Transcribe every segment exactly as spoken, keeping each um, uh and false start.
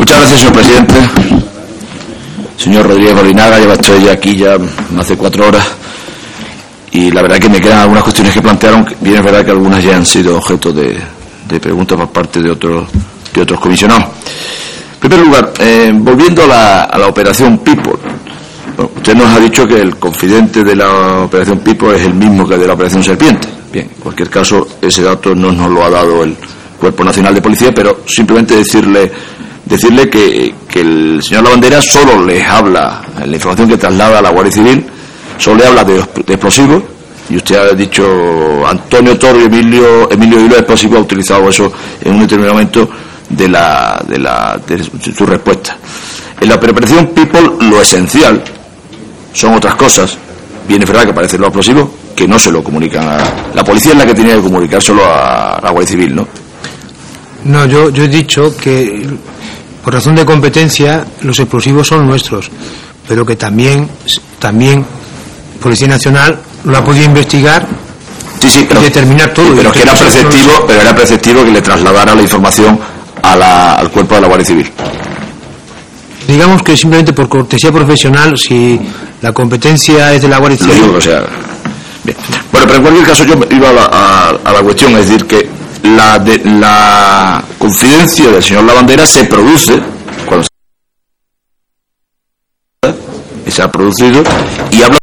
Muchas gracias, señor presidente. Señor Rodríguez Barinaga, lleva esto ya aquí ya más de cuatro horas y la verdad que me quedan algunas cuestiones que plantearon. Bien, es verdad que algunas ya han sido objeto de, de preguntas por parte de otros de otros comisionados. En primer lugar, eh, volviendo a la, a la operación People. Bueno, usted nos ha dicho que el confidente de la operación People es el mismo que de la operación Serpiente. Bien, en cualquier caso, ese dato no nos lo ha dado el Cuerpo Nacional de Policía, pero simplemente decirle decirle que, que el señor Lavandera solo les habla, en la información que traslada a la Guardia Civil, solo le habla de, de explosivos, y usted ha dicho Antonio Toro y Emilio Emilio Hilo Explosivo ha utilizado eso en un determinado momento de la de la de su respuesta. En la operación People lo esencial son otras cosas. Bien, es verdad que aparecen los explosivos que no se lo comunican a la policía, es la que tenía que comunicárselo a la Guardia Civil, ¿no? No, yo yo he dicho que por razón de competencia los explosivos son nuestros, pero que también también Policía Nacional lo ha podido investigar. Sí, sí, pero, y determinar todo. Sí, pero que era preceptivo, pero era preceptivo que le trasladara la información a la, al cuerpo de la Guardia Civil. Digamos que simplemente por cortesía profesional, si la competencia es de la Guardia Civil. Lo digo, o sea, bien. Bueno, pero en cualquier caso yo iba a la, a, a la cuestión, es decir, que la, de, la confidencia del señor Lavandera se produce cuando se, se ha producido y habla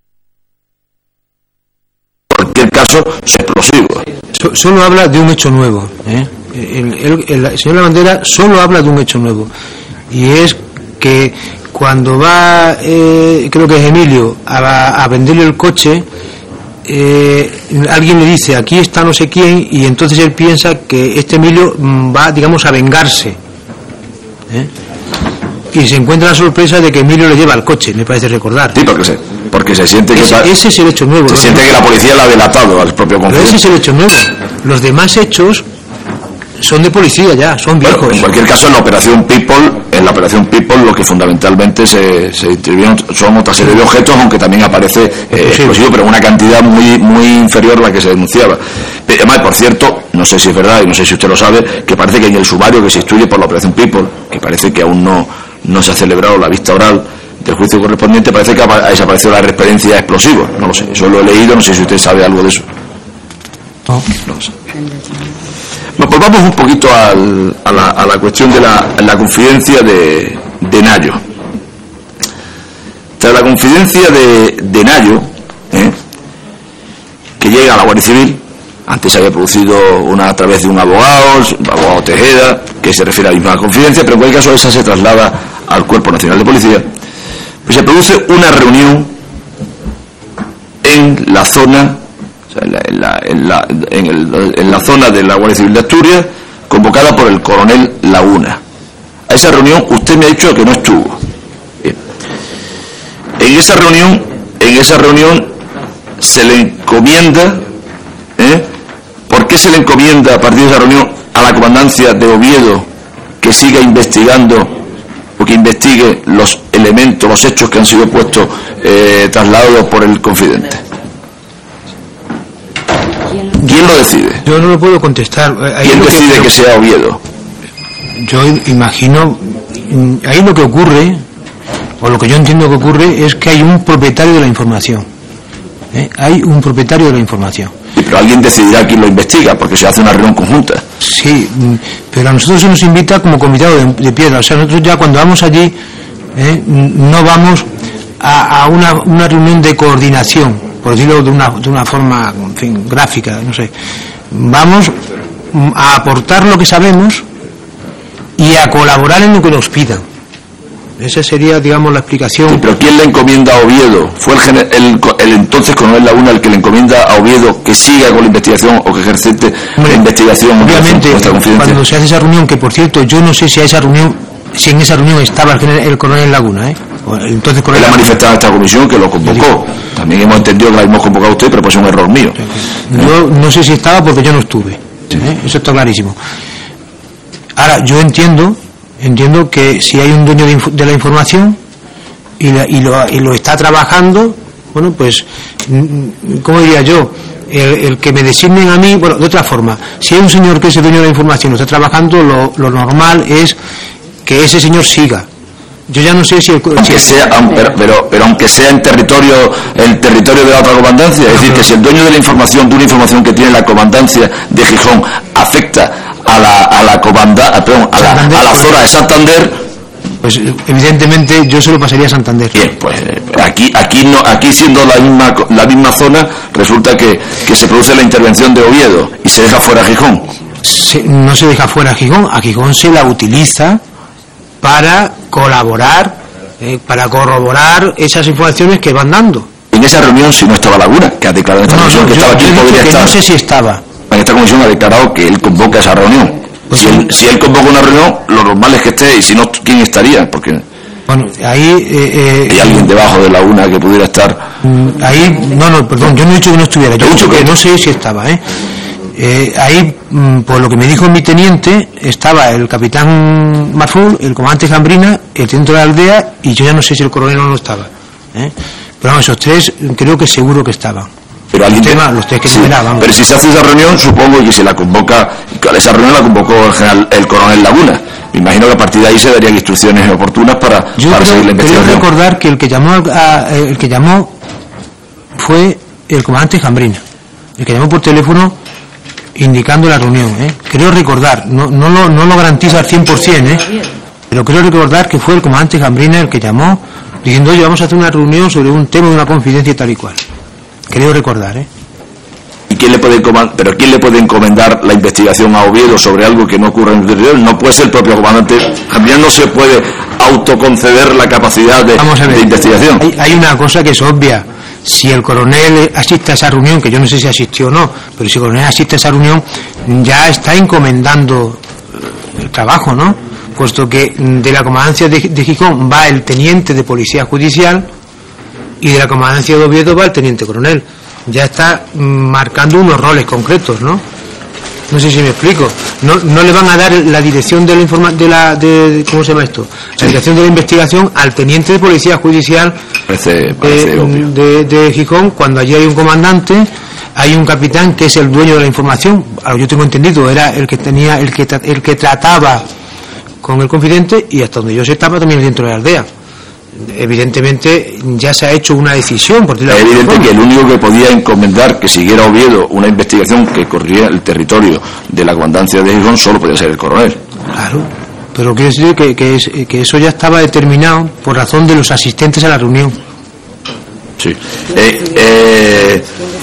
en cualquier caso explosivo. So, solo habla de un hecho nuevo, ¿eh? el, el, el, el señor Lavandera solo habla de un hecho nuevo, y es que cuando va, eh, creo que es Emilio, a, a venderle el coche, eh, alguien le dice aquí está no sé quién, y entonces él piensa que este Emilio va, digamos, a vengarse, ¿eh? Y se encuentra la sorpresa de que Emilio le lleva el coche, me parece recordar. Sí, porque se, porque se siente que ese, va, ese es el hecho nuevo. Se siente que la policía la ha delatado al propio confidente. Pero ese es el hecho nuevo. Los demás hechos son de policía ya, son viejos. Bueno, en cualquier caso, en la operación People, en la operación People lo que fundamentalmente se, se interviene son otra serie de objetos, aunque también aparece eh, explosivo, pero en una cantidad muy muy inferior a la que se denunciaba. Además, por cierto, no sé si es verdad y no sé si usted lo sabe, que parece que en el sumario que se instruye por la operación People, que parece que aún no, no se ha celebrado la vista oral del juicio correspondiente, parece que ha desaparecido la referencia a explosivos. No lo sé, eso lo he leído, no sé si usted sabe algo de eso. No, no lo sé. Bueno, pues vamos un poquito al, a, la, a la cuestión de la, la confidencia de, de Nayo. Tras la confidencia de, de Nayo, ¿eh? que llega a la Guardia Civil, antes se había producido una a través de un abogado, un abogado Tejeda, que se refiere a la misma confidencia, pero en cualquier caso esa se traslada al Cuerpo Nacional de Policía. Pues se produce una reunión en la zona En la, en, la, en, la, en, el, en la zona de la Guardia Civil de Asturias, convocada por el coronel Laguna. A esa reunión usted me ha dicho que no estuvo. Bien. En esa reunión, en esa reunión se le encomienda, ¿eh? ¿por qué se le encomienda a partir de esa reunión a la comandancia de Oviedo que siga investigando o que investigue los elementos, los hechos que han sido puestos, eh, trasladados por el confidente? ¿Quién lo decide? Yo no lo puedo contestar. Ahí ¿Quién decide que, que sea Oviedo? Yo imagino, ahí lo que ocurre, o lo que yo entiendo que ocurre, es que hay un propietario de la información. ¿Eh? Hay un propietario de la información. Sí, pero alguien decidirá quién lo investiga, porque se hace una reunión conjunta. Sí, pero a nosotros se nos invita como convidado de, de piedra. O sea, nosotros ya cuando vamos allí, ¿eh? no vamos a, a una, una reunión de coordinación, por decirlo de una, de una forma, en fin, gráfica, no sé. Vamos a aportar lo que sabemos y a colaborar en lo que nos pidan. Esa sería, digamos, la explicación. Sí, pero ¿quién le encomienda a Oviedo? ¿Fue el, el, el entonces coronel Laguna el que le encomienda a Oviedo que siga con la investigación o que ejercite la investigación? Obviamente, cuando se hace esa reunión, que por cierto, yo no sé si a esa reunión, si en esa reunión estaba el, el coronel Laguna, ¿eh? Entonces, él ha manifestado a esta comisión que lo convocó. También hemos entendido que la hemos convocado a usted, pero pues es un error mío. Yo no sé si estaba porque yo no estuve. ¿eh? Eso está clarísimo. Ahora, yo entiendo, entiendo que si hay un dueño de, de la información y, la, y, lo, y lo está trabajando, bueno, pues, ¿cómo diría yo? El, el que me designen a mí, bueno, de otra forma, si hay un señor que es el dueño de la información y lo está trabajando, lo, lo normal es que ese señor siga. Yo ya no sé si el, aunque si sea, aunque, pero, pero, pero aunque sea en territorio, el territorio de la otra comandancia, es decir, que si el dueño de la información, de una información que tiene la comandancia de Gijón, afecta a la, a la comanda, a, perdón, a la, a la zona de Santander, pues evidentemente yo se lo pasaría a Santander. Bien, pues aquí, aquí no, aquí siendo la misma, la misma zona, resulta que, que se produce la intervención de Oviedo y se deja fuera a Gijón. Se, no se deja fuera a Gijón, a Gijón se la utiliza para colaborar, eh, para corroborar esas informaciones que van dando. En esa reunión, si no estaba Laguna, que ha declarado en esta no, comisión no, que yo, estaba aquí, yo podría que estar. No sé si estaba. En esta comisión ha declarado que él convoca esa reunión. Pues si, sí. él, si él convoca una reunión, lo normal es que esté, y si no, ¿quién estaría? Porque bueno, ahí eh, eh, hay alguien debajo de Laguna que pudiera estar. Ahí, no, no, perdón, yo no he dicho que no estuviera, yo he dicho que, que no sé si estaba, ¿eh? Eh, ahí, por lo que me dijo mi teniente, estaba el capitán Marful, el comandante Jambrina, el teniente de la aldea, y yo ya no sé si el coronel no estaba, ¿eh? Pero vamos, esos tres creo que seguro que estaban. Pero alguien los, temas, los tres que sí, vamos. Pero si se hace esa reunión, supongo que se la convoca, esa reunión la convocó el general, el coronel Laguna. Me imagino que a partir de ahí se darían instrucciones oportunas para, yo para creo, seguir la investigación. Quiero recordar que el que llamó a, el que llamó fue el comandante Jambrina, el que llamó por teléfono indicando la reunión, ¿eh? Creo recordar, no, no, lo, no lo garantizo al cien por ciento, ¿eh? Pero creo recordar que fue el comandante Jambrina el que llamó diciendo, oye, vamos a hacer una reunión sobre un tema de una confidencia y tal y cual. Creo recordar, ¿eh? ¿Y quién le puede pero quién le puede encomendar la investigación a Oviedo sobre algo que no ocurre en el territorio? No puede ser el propio comandante. Jambrina no se puede autoconceder la capacidad de, de investigación. Hay, hay una cosa que es obvia. Si el coronel asiste a esa reunión, que yo no sé si asistió o no, pero si el coronel asiste a esa reunión, ya está encomendando el trabajo, ¿no? Puesto que de la comandancia de, de Gijón va el teniente de policía judicial y de la comandancia de Oviedo va el teniente coronel. Ya está marcando unos roles concretos, ¿no? No sé si me explico. No, no le van a dar la dirección de la informa de la de, ¿cómo se llama esto? La dirección de la investigación al teniente de policía judicial parece, parece de, de, de Gijón, cuando allí hay un comandante, hay un capitán que es el dueño de la información. Ahora, yo tengo entendido, era el que tenía, el que el que trataba con el confidente, y hasta donde yo sé estaba también dentro de la aldea. Evidentemente ya se ha hecho una decisión. Por es evidente que el único que podía encomendar que siguiera Oviedo una investigación que corría el territorio de la comandancia de Gijón solo podía ser el coronel. Claro, pero quiero decir que, que, es, que eso ya estaba determinado por razón de los asistentes a la reunión. Sí. Eh, eh,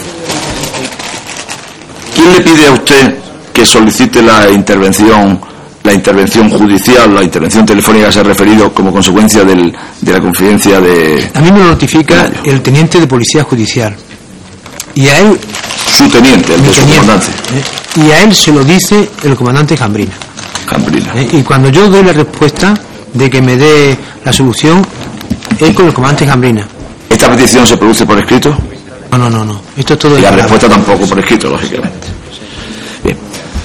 ¿Quién le pide a usted que solicite la intervención la intervención judicial, la intervención telefónica que se ha referido como consecuencia del, de la confidencia de... A mí me lo notifica el teniente de policía judicial. Y a él... Su teniente, el de su comandante. ¿eh? Y a él se lo dice el comandante Jambrina. Jambrina. ¿eh? Y cuando yo doy la respuesta de que me dé la solución, es con el comandante Jambrina. ¿Esta petición se produce por escrito? No, no, no. no. Esto es todo... Y la respuesta tampoco por escrito, lógicamente. Bien.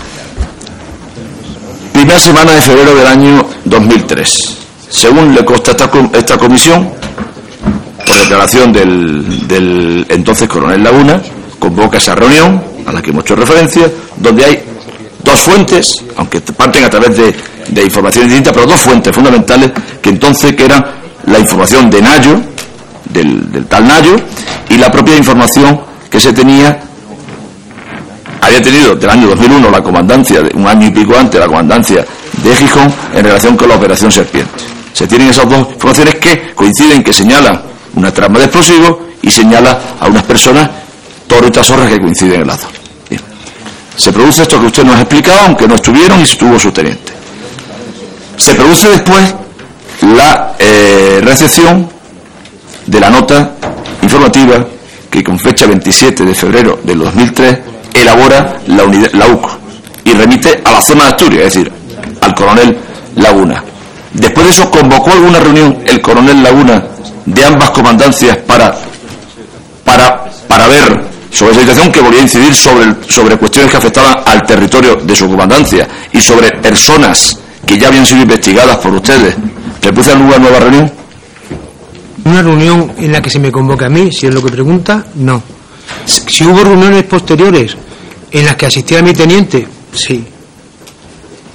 Primera semana de febrero del año dos mil tres. Según le consta esta, esta comisión, por declaración del, del entonces coronel Laguna, convoca esa reunión a la que hemos hecho referencia, donde hay dos fuentes, aunque parten a través de, de informaciones distintas, pero dos fuentes fundamentales, que entonces que eran la información de Nayo, del, del tal Nayo, y la propia información que se tenía había tenido del año dos mil uno la comandancia, de, un año y pico antes, la comandancia de Gijón en relación con la operación Serpiente. Se tienen esas dos informaciones que coinciden, que señalan una trama de explosivos y señala a unas personas, Toro y Tasorras, que coinciden en la zona. Bien. Se produce esto que usted nos ha explicado, aunque no estuvieron y estuvo su teniente. Se produce después la eh, recepción de la nota informativa que con fecha veintisiete de febrero del dos mil tres elabora la unidad, la U C O, y remite a la zona de Asturias, es decir, al coronel Laguna. Después de eso, ¿convocó alguna reunión el coronel Laguna de ambas comandancias para para para ver sobre esa situación que volvía a incidir sobre, sobre cuestiones que afectaban al territorio de su comandancia y sobre personas que ya habían sido investigadas por ustedes? ¿Se produce alguna nueva reunión? Una reunión en la que se me convoca a mí, si es lo que pregunta, no. Si hubo reuniones posteriores en las que asistía mi teniente, sí.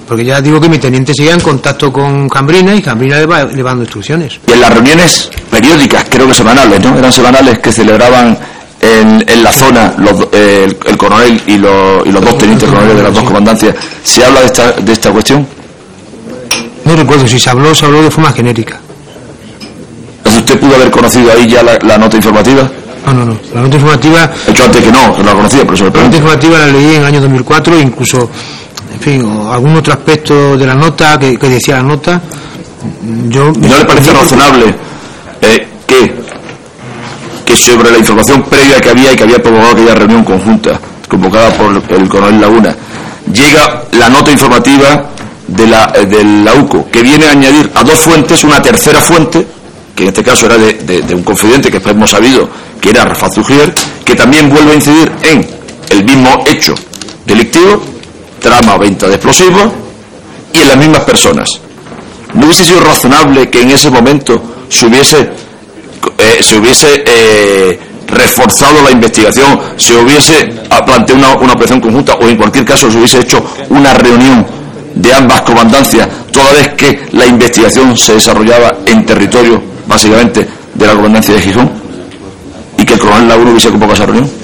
porque ya digo que mi teniente seguía en contacto con Cambrina y Cambrina le va, le va dando instrucciones. Y en las reuniones periódicas, creo que semanales, ¿no? Eran semanales que celebraban en, en la zona los, eh, el, el coronel y los, y los dos tenientes coroneles de las dos comandancias. ¿Se habla de esta, de esta cuestión? No recuerdo si se habló, se habló de forma genérica. Entonces, ¿usted pudo haber conocido ahí ya la, la nota informativa? No, no, no. La nota informativa... He hecho antes que no, que no la conocía, pero se me pregunta. La nota informativa la leí en el año dos mil cuatro, incluso, en fin, algún otro aspecto de la nota que, que decía la nota. Yo ¿Y no le parece razonable eh, que, que sobre la información previa que había y que había provocado aquella reunión conjunta convocada por el coronel Laguna, llega la nota informativa de la, del la U C O, que viene a añadir a dos fuentes una tercera fuente, que en este caso era de, de, de un confidente que después hemos sabido que era Rafaz Ujier, que también vuelve a incidir en el mismo hecho delictivo, trama o venta de explosivos, y en las mismas personas? ¿No hubiese sido razonable que en ese momento se hubiese eh, se hubiese eh, reforzado la investigación, se hubiese planteado una, una operación conjunta, o en cualquier caso se hubiese hecho una reunión de ambas comandancias, toda vez que la investigación se desarrollaba en territorio básicamente de la comandancia de Gijón, y que el coronel Laguna hubiese convocado esa reunión?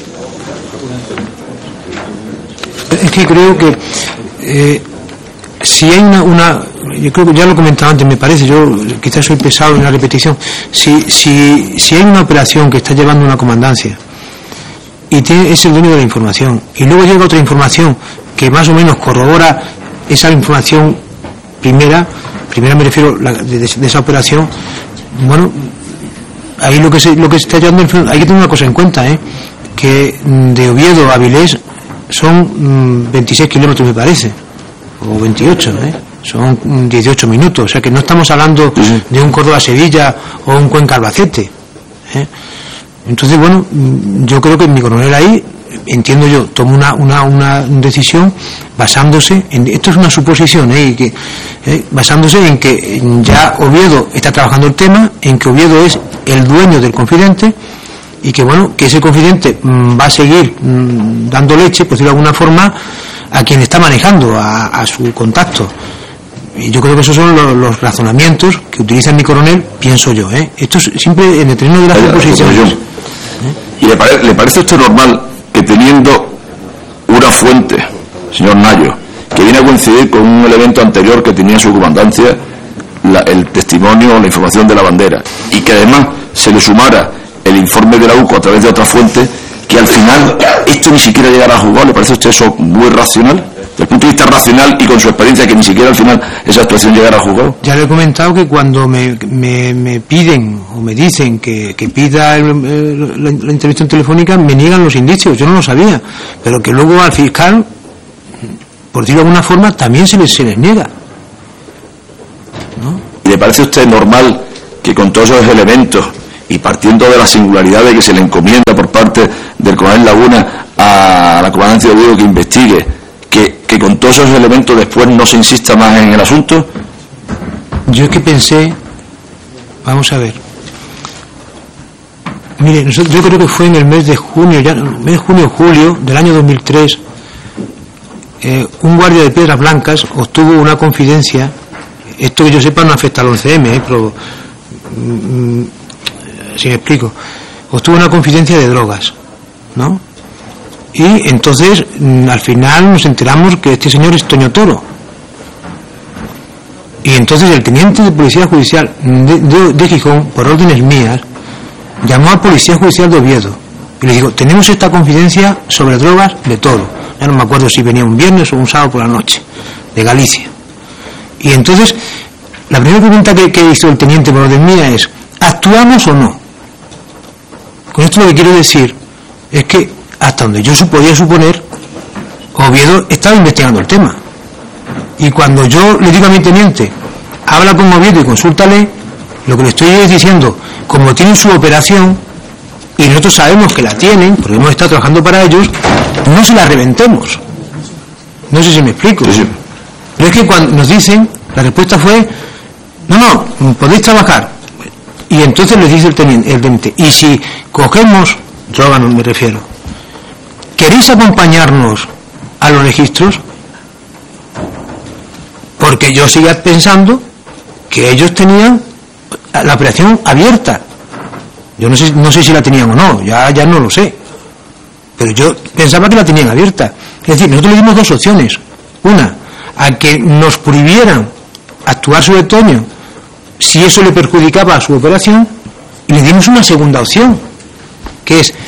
Es que creo que eh, si hay una, una yo creo que ya lo comentaba antes, me parece, yo quizás soy pesado en la repetición, si si si hay una operación que está llevando una comandancia y tiene, es el dueño de la información, y luego llega otra información que más o menos corrobora esa información primera, primera me refiero la, de, de esa operación, bueno, ahí lo que se, lo que se está llevando, hay que tener una cosa en cuenta, ¿eh? Que de Oviedo a Avilés son mmm, veintiséis kilómetros me parece, o veintiocho, ¿eh? Son dieciocho minutos, o sea que no estamos hablando sí. de un Córdoba-Sevilla o un Cuenca-Albacete, ¿eh? Entonces, bueno, yo creo que mi coronel ahí, entiendo yo, tomó una, una, una decisión basándose en, esto es una suposición, ¿eh? Y que, eh, basándose en que ya Oviedo está trabajando el tema, en que Oviedo es el dueño del confidente, y que bueno, que ese confidente mmm, va a seguir mmm, dando leche, por decirlo de alguna forma, a quien está manejando, a, a su contacto. Y yo creo que esos son los, los razonamientos que utiliza mi coronel, pienso yo, ¿eh? Esto es siempre en el terreno de las suposiciones. ¿Eh? ¿Y le, pare, le parece a usted normal que teniendo una fuente, señor Nayo, que viene a coincidir con un elemento anterior que tenía su comandancia, la, el testimonio o la información de la bandera, y que además se le sumara el informe de la U C O a través de otra fuente, que al final esto ni siquiera llegara a juzgar? ¿Le parece a usted eso muy racional? Desde el punto de vista racional y con su experiencia, que ni siquiera al final esa actuación llegara a juzgar. Ya le he comentado que cuando me, me, me piden o me dicen que, que pida el, el, la, la intervención telefónica, me niegan los indicios, yo no lo sabía, pero que luego al fiscal, por decirlo de alguna forma, también se les, se les niega, ¿no? ¿Y le parece a usted normal que con todos esos elementos y partiendo de la singularidad de que se le encomienda por parte del coronel Laguna a la comandancia de Oviedo que investigue, que, que con todos esos elementos después no se insista más en el asunto? Yo es que pensé, vamos a ver, mire, nosotros, yo creo que fue en el mes de junio, ya, mes de junio julio del año dos mil tres, eh, un guardia de Piedras Blancas obtuvo una confidencia, esto que yo sepa no afecta al once eme, eh, pero mm, si me explico, obtuvo una confidencia de drogas, ¿no? Y entonces al final nos enteramos que este señor es Toño Toro, y entonces el teniente de policía judicial de, de, de Gijón, por órdenes mías, llamó a policía judicial de Oviedo y le dijo: tenemos esta confidencia sobre drogas de Toro, ya no me acuerdo si venía un viernes o un sábado por la noche, de Galicia. Y entonces la primera pregunta que, que hizo el teniente por orden mía es: ¿actuamos o no? Con esto lo que quiero decir es que hasta donde yo podía suponer, Oviedo estaba investigando el tema, y cuando yo le digo a mi teniente: habla con Oviedo y consúltale, lo que le estoy diciendo, como tienen su operación y nosotros sabemos que la tienen porque hemos estado trabajando para ellos, no se la reventemos. No sé si me explico. Sí, sí. Pero es que cuando nos dicen, la respuesta fue: no, no, podéis trabajar. Y entonces les dice el teniente, el teniente: y si cogemos droga, no me refiero, ¿queréis acompañarnos a los registros? porque yo seguía pensando que ellos tenían la operación abierta. Yo no sé, no sé si la tenían o no, ya, ya no lo sé. Pero yo pensaba que la tenían abierta. Es decir, nosotros le dimos dos opciones. Una, a que nos prohibieran actuar sobre Toño si eso le perjudicaba a su operación, y le dimos una segunda opción, que es,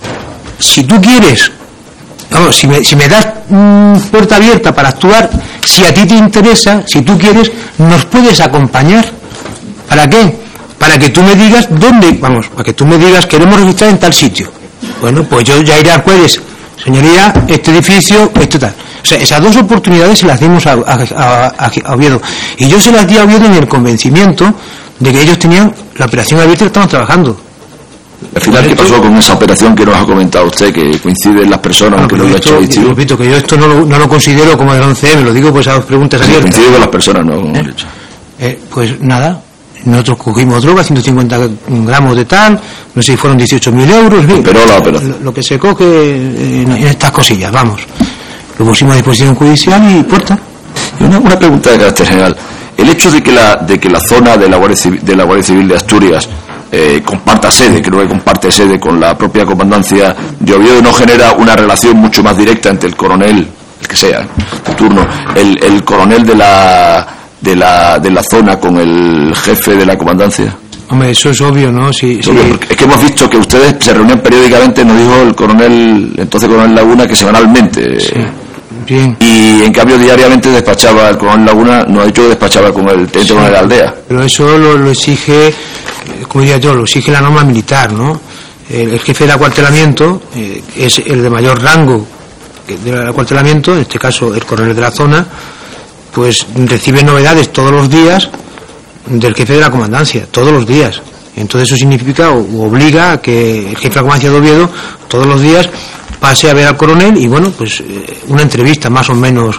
si tú quieres, vamos, si me, si me das mmm, puerta abierta para actuar, si a ti te interesa, si tú quieres, nos puedes acompañar. ¿Para qué? Para que tú me digas dónde, vamos, para que tú me digas queremos registrar en tal sitio. Bueno, pues yo ya iré al juez, señoría, este edificio, esto tal. O sea, esas dos oportunidades se las dimos a, a, a, a Oviedo. Y yo se las di a Oviedo en el convencimiento de que ellos tenían la operación abierta y estaban trabajando. Al final, ¿qué pasó con esa operación que nos ha comentado usted, que coinciden las personas bueno, que lo ha hecho distinto? Repito, que yo esto no lo, no lo considero como el once eme, lo digo pues a dos preguntas sí, abiertas. Coincide con las personas, ¿no? ¿Eh? Eh, pues nada, nosotros cogimos droga, ciento cincuenta gramos de tal, no sé si fueron dieciocho mil euros, bien, pero la operación. Lo, lo que se coge en, en estas cosillas, vamos. Lo pusimos a disposición judicial y puerta. Y una, una pregunta de carácter general. El hecho de que la, de que la zona de la Guardia Civil de, la Guardia Civil de Asturias eh, comparta sede, creo que comparte sede con la propia comandancia de Oviedo, no genera una relación mucho más directa entre el coronel, el que sea, de turno, el, el coronel de la, de la de la zona con el jefe de la comandancia. Hombre, eso es obvio, ¿no? Sí, es, sí. obvio, es que hemos visto que ustedes se reunían periódicamente, nos dijo el coronel, entonces coronel Laguna, que semanalmente. Sí. Bien. Y en cambio diariamente despachaba el coronel Laguna, no ha dicho que despachaba con el teniente coronel de la aldea. Pero eso lo, lo exige, como diría yo, lo exige la norma militar, ¿no? El, el jefe de acuartelamiento eh, es el de mayor rango del acuartelamiento, en este caso el coronel de la zona, pues recibe novedades todos los días del jefe de la comandancia, todos los días. Entonces eso significa o obliga a que el jefe de la comandancia de Oviedo todos los días pase a ver al coronel y bueno, pues eh, una entrevista más o menos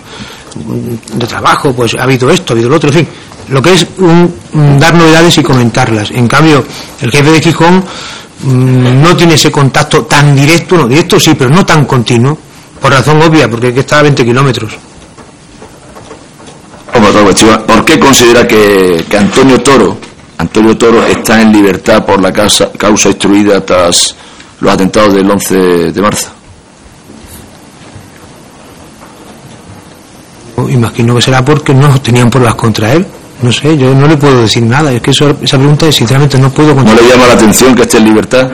de trabajo, pues ha habido esto, ha habido lo otro, en fin, lo que es un, un dar novedades y comentarlas. En cambio, el jefe de Gijón mmm, no tiene ese contacto tan directo, no, directo sí, pero no tan continuo, por razón obvia, porque hay que estar a veinte kilómetros. ¿Por qué considera que, que Antonio Toro, Antonio Toro está en libertad por la causa, causa instruida tras los atentados del once de marzo? Imagino que será porque no tenían pruebas contra él. No sé, yo no le puedo decir nada. Es que eso, esa pregunta, sinceramente, no puedo contestar. ¿No le llama la atención que esté en libertad?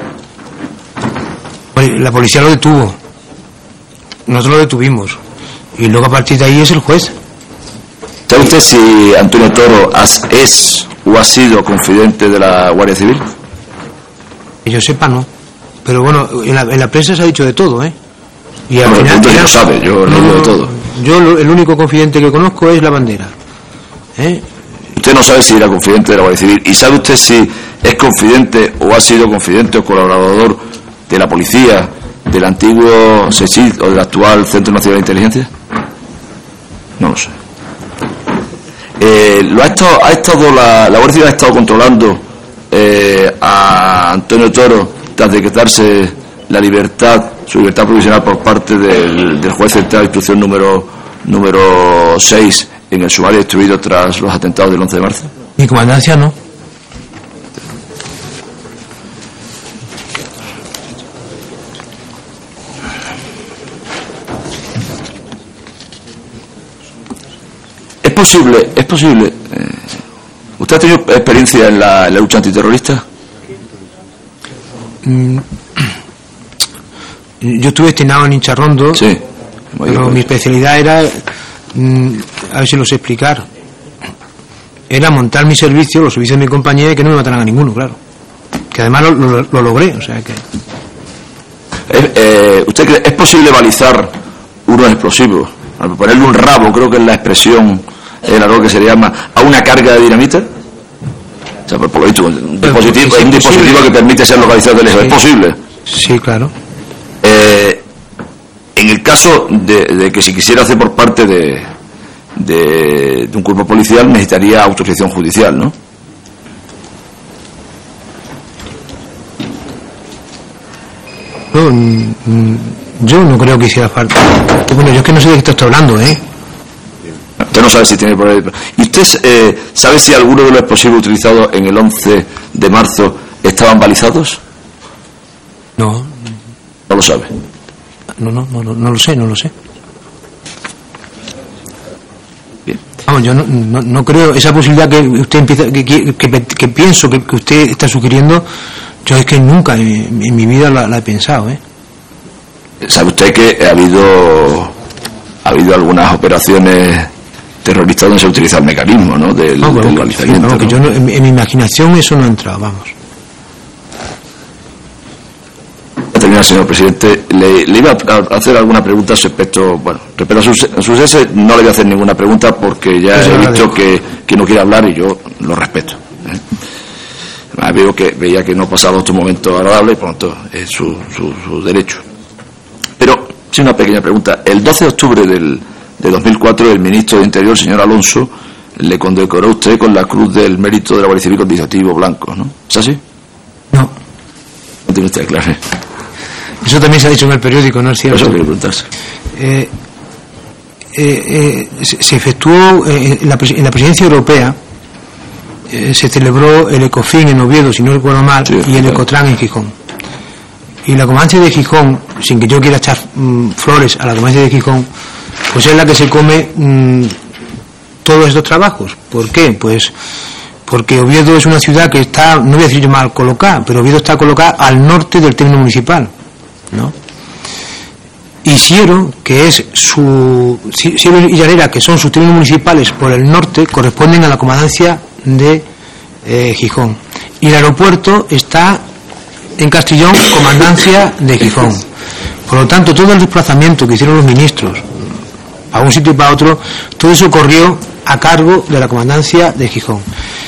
La policía lo detuvo. Nosotros lo detuvimos. Y luego a partir de ahí es el juez. ¿Sabe usted si Antonio Toro es o ha sido confidente de la Guardia Civil? Que yo sepa, no. Pero bueno, en la, en la prensa se ha dicho de todo, ¿eh? Y al bueno, final, ya lo sabe, yo no digo de todo. Yo lo, el único confidente que conozco es la bandera. ¿Eh? Usted no sabe si era confidente de la Guardia Civil. ¿Y sabe usted si es confidente o ha sido confidente o colaborador de la policía, del antiguo SECID o del actual Centro Nacional de Inteligencia? No lo sé. Eh, lo ha estado, ha estado la, la Guardia Civil ha estado controlando eh, a Antonio Toro tras decretarse la libertad, su libertad provisional por parte del, del juez central de instrucción número número seis en el sumario instruido tras los atentados del once de marzo. Mi comandancia no. Es posible, es posible. Eh, ¿Usted ha tenido experiencia en la, en la lucha antiterrorista? Mm. Yo estuve destinado en Incharrondo, sí, pero mi especialidad era, mmm, a ver si lo sé explicar, era montar mi servicio, los servicios de mi compañía, y que no me mataran a ninguno, claro. Que además lo, lo, lo logré, o sea que... Eh, eh, ¿Usted cree es posible balizar unos explosivos? Al ponerle un rabo, creo que es la expresión, el algo que se le llama, a una carga de dinamita. O sea, por lo visto, un dispositivo, es un dispositivo que permite ser localizado de lejos. Sí. ¿Es posible? Sí, claro. Eh, en el caso de, de que si quisiera hacer por parte de, de, de un cuerpo policial, necesitaría autorización judicial, ¿no? No, yo no creo que hiciera falta. Bueno, yo es que no sé de qué te estoy hablando, ¿eh? Entonces usted no sabe si tiene por ahí. ¿Y usted eh, sabe si alguno de los explosivos utilizados en el once de marzo estaban balizados? No. ¿No lo sabe? No, no, no, no, no lo sé, no lo sé. Bien. Vamos, yo no, no, no creo esa posibilidad que usted empieza, que, que, que, que pienso que, que usted está sugiriendo. Yo es que nunca en, en mi vida la, la he pensado, ¿eh? ¿Sabe usted que ha habido ha habido algunas operaciones terroristas donde se utiliza el mecanismo, ¿no? Del, no, bueno, del balizamiento, no, que ¿no? yo no, en, en mi imaginación eso no ha entrado, vamos. Termina, señor presidente. Le, le iba a hacer alguna pregunta respecto, bueno, respecto a sus, a sus ese, no le voy a hacer ninguna pregunta porque ya he visto que, que no quiere hablar y yo lo respeto, ¿eh? Veo que veía que no pasaba otro momento agradable y por lo tanto es su, su, su derecho. Pero sí, una pequeña pregunta. El doce de octubre del, de dos mil cuatro el ministro de Interior, señor Alonso, le condecoró a usted con la Cruz del Mérito de la Guardia Civil con distintivo blanco, ¿no? ¿Es así? No. No tiene usted claro. Eso también se ha dicho en el periódico, ¿no es cierto? Eso quiero preguntarse. Eh, eh, eh, se, se efectuó eh, en, la, en la presidencia europea. Eh, se celebró el Ecofin en Oviedo, si no recuerdo mal, sí, y el claro. Ecotran en Gijón. Y la comandancia de Gijón, sin que yo quiera echar mmm, flores a la comandancia de Gijón, pues es la que se come mmm, todos estos trabajos. ¿Por qué? Pues porque Oviedo es una ciudad que está, no voy a decir yo mal colocada, pero Oviedo está colocada al norte del término municipal, ¿no? Y Siero, que es su Siero y Llanera, que son sus términos municipales por el norte, corresponden a la comandancia de eh, Gijón. Y el aeropuerto está en Castellón, comandancia de Gijón. Por lo tanto, todo el desplazamiento que hicieron los ministros a un sitio y para otro, todo eso corrió a cargo de la comandancia de Gijón.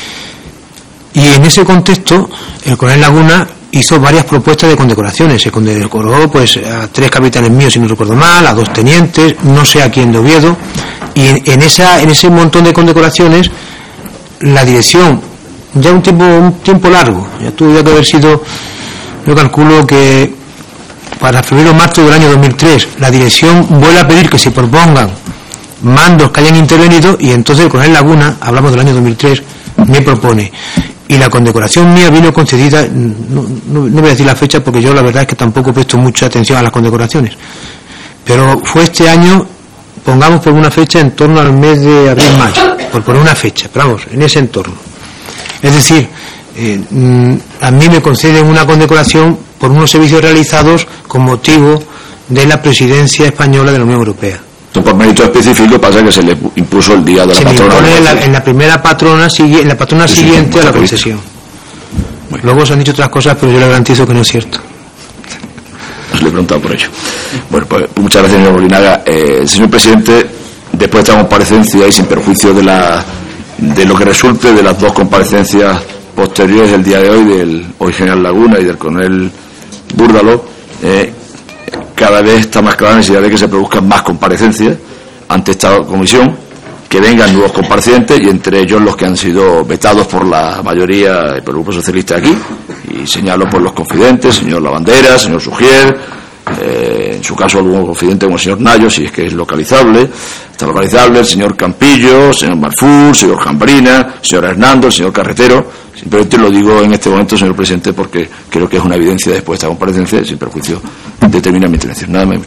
Y en ese contexto, el coronel Laguna hizo varias propuestas de condecoraciones. Se condecoró pues a tres capitanes míos, si no recuerdo mal, a dos tenientes, no sé a quién de Oviedo, y en, en esa en ese montón de condecoraciones la dirección, ya un tiempo un tiempo largo, ya tuvo que haber sido, yo calculo que para febrero o marzo del año dos mil tres, la dirección vuelve a pedir que se propongan mandos que hayan intervenido, y entonces el coronel Laguna, hablamos del año dos mil tres, me propone. Y la condecoración mía vino concedida, no, no, no voy a decir la fecha porque yo la verdad es que tampoco presto mucha atención a las condecoraciones, pero fue este año, pongamos por una fecha, en torno al mes de abril-mayo, por poner una fecha, pero vamos, en ese entorno. Es decir, eh, a mí me conceden una condecoración por unos servicios realizados con motivo de la presidencia española de la Unión Europea. Por mérito específico pasa que se le impuso el día de la se patrona. Se en la, en la primera patrona, en la patrona sí, siguiente sí, a la concesión. Bueno. Luego se han dicho otras cosas, pero yo le garantizo que no es cierto. Pues le he preguntado por ello. Bueno, pues muchas gracias, señor Bolinaga. Eh, señor presidente, después de esta comparecencia y sin perjuicio de la de lo que resulte de las dos comparecencias posteriores del día de hoy, del hoy general Laguna y del coronel Búrdalo, eh, cada vez está más clara la necesidad de que se produzcan más comparecencias ante esta comisión, que vengan nuevos comparecientes, y entre ellos los que han sido vetados por la mayoría y por el Grupo Socialista aquí, y señalo por los confidentes, señor Lavandera, señor Sugier, eh, en su caso algún confidente como el señor Nayo, si es que es localizable, está localizable, el señor Campillo, señor Marful, señor Jambrina, señor Hernando, el señor Carretero. Simplemente lo digo en este momento, señor presidente, porque creo que es una evidencia después de esta comparecencia, sin perjuicio de terminar mi intervención. Nada más.